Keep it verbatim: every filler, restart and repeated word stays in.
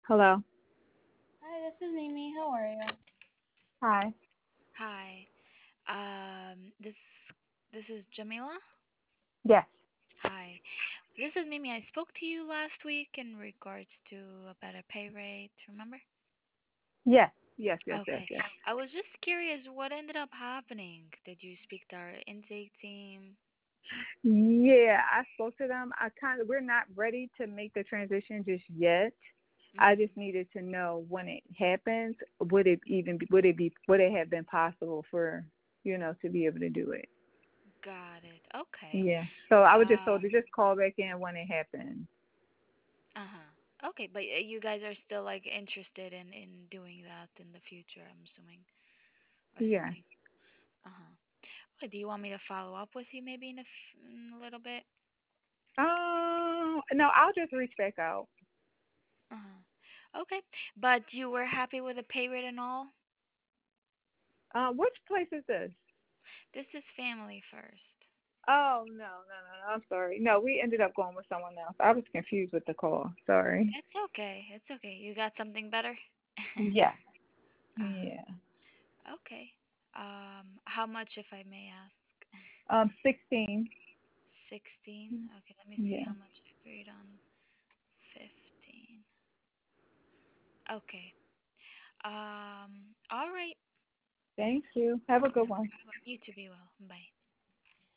Hello. Hi, this is Mimi. How are you? Hi. Hi. Um, this this is Jamila. Yes. Hi. This is Mimi. I spoke to you last week in regards to a better pay rate. Remember? Yes. Yes. Yes. Yes. Okay. Yes. I was just curious what ended up happening. Did you speak to our intake team? Yeah, I spoke to them. I kind of we're not ready to make the transition just yet. I Mhm. just needed to know when it happens. Would it even be, would it be would it have been possible for you know to be able to do it? Got it. Okay. Yeah. So I was just told Um. to just call back in when it happens. Uh-huh. Okay, but uh, you guys are still like interested in in doing that in the future, I'm assuming, or Yeah. something. Uh-huh. Okay, do you want me to follow up with you maybe in a, f- in a little bit? Um. No, I'll just reach back out. Uh-huh. Okay. But you were happy with the pay rate and all? Uh, which place is this? This is family first. Oh no, no, no, no. I'm sorry. No, we ended up going with someone else. I was confused with the call. Sorry. It's okay. It's okay. You got something better? Yeah. Uh-huh. Yeah. Okay. Um, how much if I may ask? Um, sixteen. sixteen. Okay, let me see Yeah. how much I agreed on. fifteen. Okay. Um, all right. Thank you. Have a good one. You to be well. Bye.